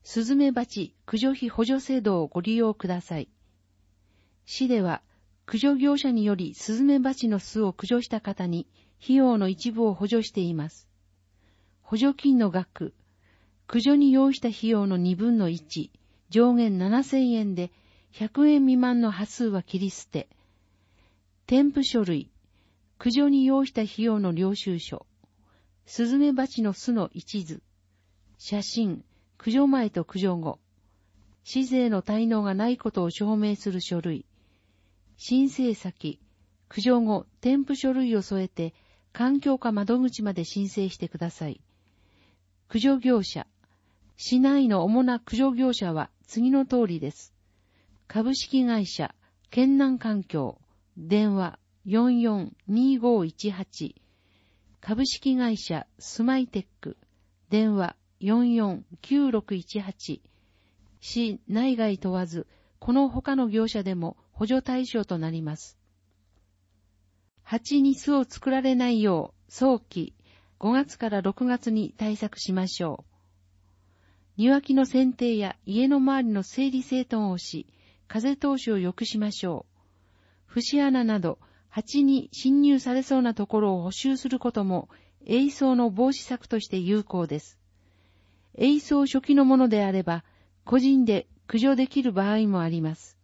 スズメバチ駆除費補助制度をご利用ください。市では、駆除業者によりスズメバチの巣を駆除した方に費用の一部を補助しています。補助金の額、駆除に要した費用の2分の1、上限7000円で100円未満の端数は切り捨て、添付書類、駆除に要した費用の領収書、スズメバチの巣の一図、写真、駆除前と駆除後、市税の滞納がないことを証明する書類、申請先、駆除後、添付書類を添えて、環境課窓口まで申請してください。駆除業者、市内の主な駆除業者は次の通りです。株式会社、県南環境、電話442518、株式会社、スマイテック、電話449618、市内外問わず、この他の業者でも補助対象となります。蜂に巣を作られないよう、早期、5月から6月に対策しましょう。庭木の剪定や家の周りの整理整頓をし、風通しを良くしましょう。節穴など、蜂に侵入されそうなところを補修することも、営巣の防止策として有効です。営巣初期のものであれば、個人で駆除できる場合もあります。